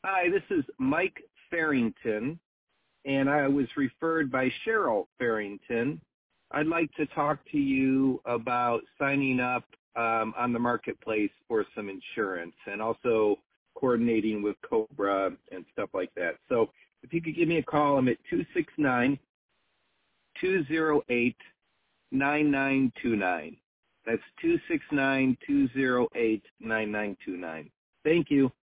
Hi, this is Mike Farrington, and I was referred by Cheryl Farrington. I'd like to talk to you about signing up on the marketplace for some insurance and also coordinating with Cobra and stuff like that. So if you could give me a call, I'm at 269-208-9929. That's 269-208-9929. Thank you.